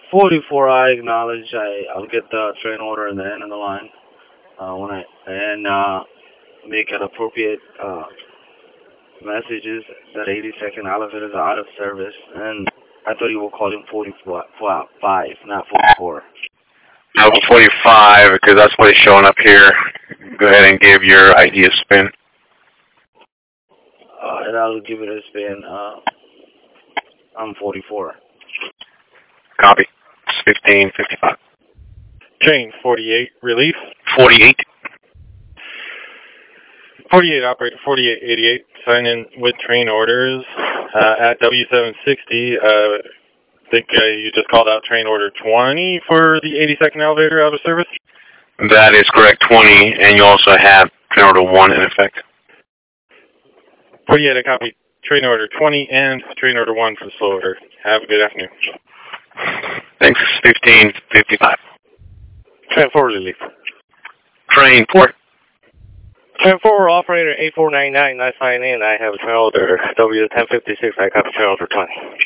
44, I acknowledge. I'll get the train order in the end of the line. Make an appropriate messages that 82nd elevators are out of service. And I thought you were calling 45, not 44. No, 45, because that's what is showing up here. Go ahead and give your ID a spin. And I'll give it a spin. I'm 44. Copy. It's 1555. Train 48, relief. 48. 48, operator 4888, sign in with train orders at W760. I think you just called out train order 20 for the 82nd elevator out of service? That is correct, 20, and you also have train order 1 in effect. 48, I copy train order 20 and train order 1 for the slow order. Have a good afternoon. Thanks, 1555. Train 4, relief. Train 4. Train 4, operator 8499, I sign in. I have train order W1056, I copy train order 20.